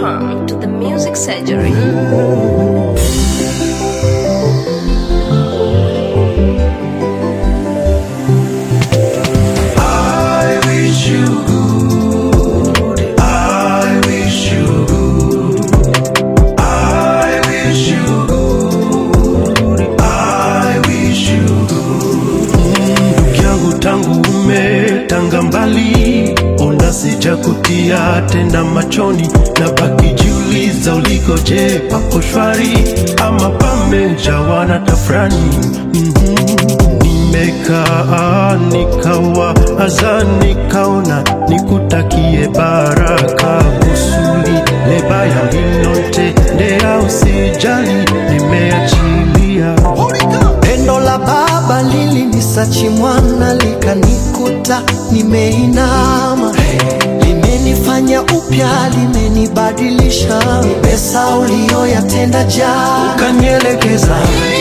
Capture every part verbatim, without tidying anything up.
Welcome to the Music Surgery. I wish you good. I wish you good. I wish you good. I wish you good. Ndugu yangu tangu umetanga mbali, ona sijakutia tena machoni, na baki jiuliza ulikoje, pako shwari ama pamejawa na tafrani. mm-hmm. Nimekaa nikawa azan nikaona nikutakie baraka, kusuli lebaya linote ndea usijali nimeachilia. Pendo la baba lili nisachi mwana likanikuta nimeinama, limenifanya upya limenibadilisha, pesa ulio yatenda jana ukanielekeza.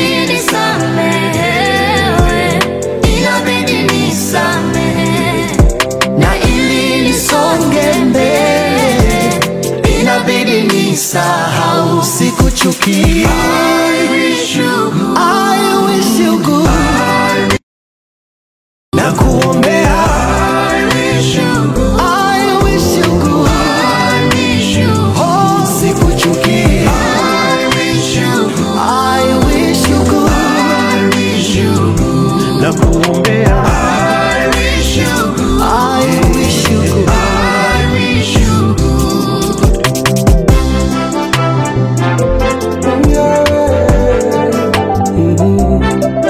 Nisamehewe, inabidi nisamehe, na ili nisonge mbele inabidi nisahau, sikuchukia. I wish you good. I wish you good. Na kuombea. I wish you good. I wish you good. I wish you good. Oh, sikuchukia. I wish you good. I wish you good. I wish you good. Na kuombea. I wish you good. I wish you good. I wish you good. Yeah. Mm-hmm.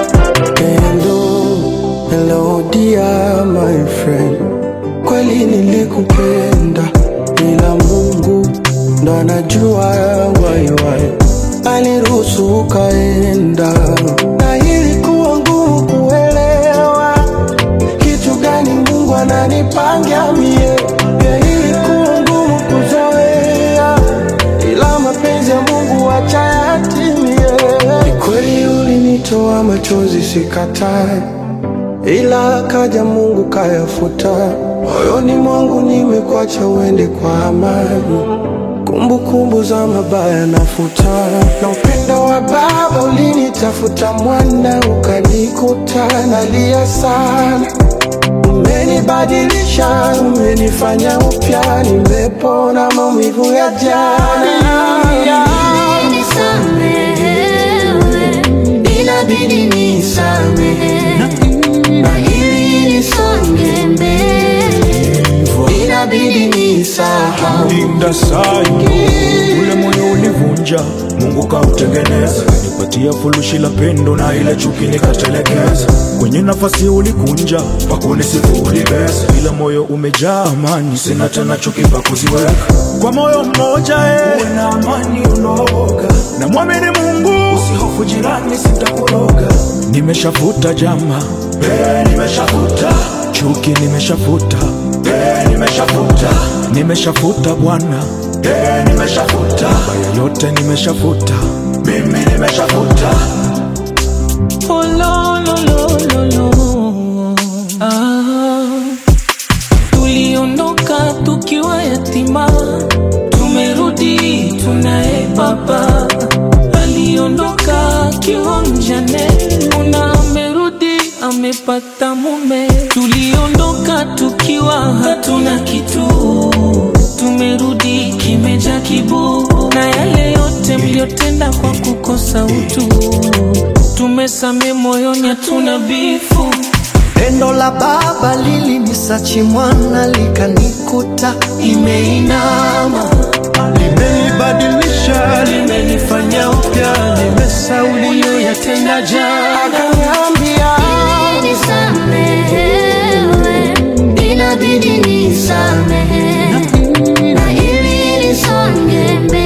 Hello, hello dear my friend, kweli nilikupenda ila Mungu ndo anajua why why aliruhusu ukaenda, na ilikuwa ngumu kuelewa kitu gani Mungu ananipangia mie. Pia ilikuwa ngumu kuzoea, ila mapenzi ya Mungu acha yatimie. Ni kweli ulinitoa machozi sikatai, ila kaja Mungu kayafuta. Moyoni mwangu nimekuacha uende kwa amani, kumbukumbu za mabaya nafuta. Na upendo wa baba ulinitafuta mwana ukanikuta nalia sana. Umenibadilisha, umenifanya upya, nimepona maumivu ya jana. Nisamehewe, inabidi nisamehe, na ili nisonge mbele inabidi nisahau. Linda sayo, ule moyo ulivunja, Mungu kautengeneza, nipatia furushi la pendo na ile chuki nikatelekeza. Kwenye nafasi ulikunja, pakunisifu ulibeza, ila moyo umejaa amani, sina tena chuki pa kuziweka. Kwa moyo mmoja eh, uwe na amani unoga, na muamini Mungu, usihofu jirani sitakuroga. Nimeshafuta jama, eh nimeshafuta chuki, nimeshafuta eh nimeshafuta, nimeshafuta Bwana eh nimeshafuta, baya yote nimeshafuta, mimi nimeshafuta. Oh lo lo lo lo lo. Ah, tuliondoka tukiwa yatima, tumerudi tunaye baba. Aliondoka akiwa mjane, una amerudi amepata mume. Tuliondoka tukiwa hatuna kitu, tumerudi kimeja kibu, na yale yote mliotenda kwa kukosa utu, tumesame moyoni hatuna bifu. Pendo la baba lili nisachi mwana likanikuta imeinama, Limenibadilisha, limenifanya upya, nimesahau yatenda jana. akaniambia nisamehewe, inabidi nisamehe, na ili nisonge mbele